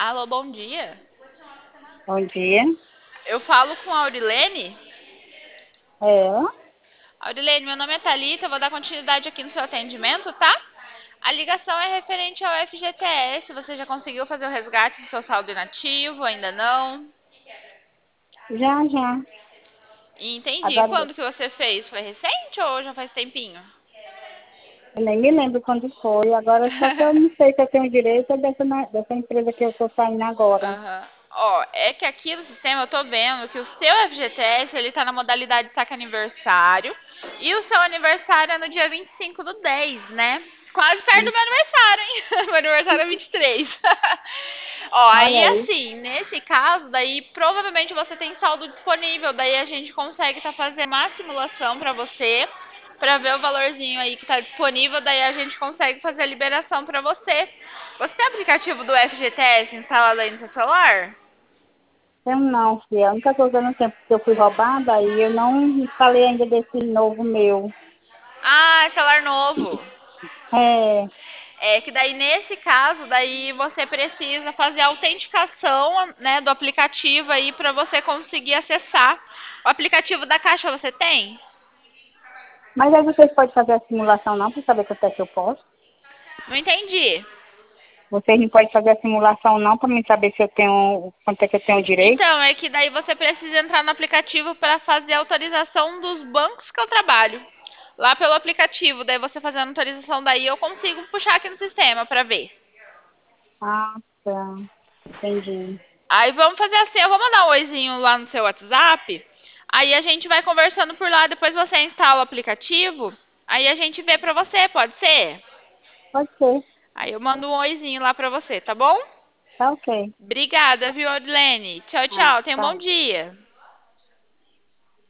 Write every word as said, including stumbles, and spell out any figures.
Alô, bom dia. Bom dia. Eu falo com a Aurilene. É, Aurilene, meu nome é Thalita, eu vou dar continuidade aqui no seu atendimento, tá? A ligação é referente ao F G T S. Você já conseguiu fazer o resgate do seu saldo inativo? Ainda não? já, já. Entendi. Agora Quando que você fez? Foi recente ou já faz tempinho? eu nem me lembro quando foi. Agora só que eu não sei se eu tenho direito dessa, na- dessa empresa que eu estou saindo agora. Aham. Ó, é que aqui no sistema eu tô vendo que o seu F G T S, ele tá na modalidade saque aniversário, e o seu aniversário é no dia vinte e cinco do dez, né? Quase perto do Hum, meu aniversário, hein? Meu aniversário é vinte e três. Ó, Olha aí aí, assim, nesse caso, daí provavelmente você tem saldo disponível, daí a gente consegue tá fazendo uma simulação pra você, pra ver o valorzinho aí que tá disponível, daí a gente consegue fazer a liberação pra você. Você tem aplicativo do F G T S instalado aí no seu celular? eu não, filha. A única coisa que eu não tenho, porque eu fui roubada e eu não falei ainda desse novo meu. Ah, é celular novo. É, É que daí nesse caso, daí você precisa fazer a autenticação, né, do aplicativo aí para você conseguir acessar. O aplicativo da Caixa você tem? mas aí vocês podem fazer a simulação não para saber quanto é que eu posso? Não entendi. Vocês não podem fazer a simulação não para mim saber se eu tenho, quanto é que eu tenho direito? Então, é que daí você precisa entrar no aplicativo para fazer a autorização dos bancos que eu trabalho. Lá pelo aplicativo, daí você fazendo a autorização daí eu consigo puxar aqui no sistema para ver. Ah, tá. Entendi. Aí vamos fazer assim, eu vou mandar um oizinho lá no seu WhatsApp. Aí a gente vai conversando por lá, depois você instala o aplicativo. Aí a gente vê pra você, pode ser? Pode ser. Aí eu mando um oizinho lá pra você, tá bom? Tá ok. Obrigada, viu, Odilene? Tchau, Ah, tchau. Tenha um bom tá. dia.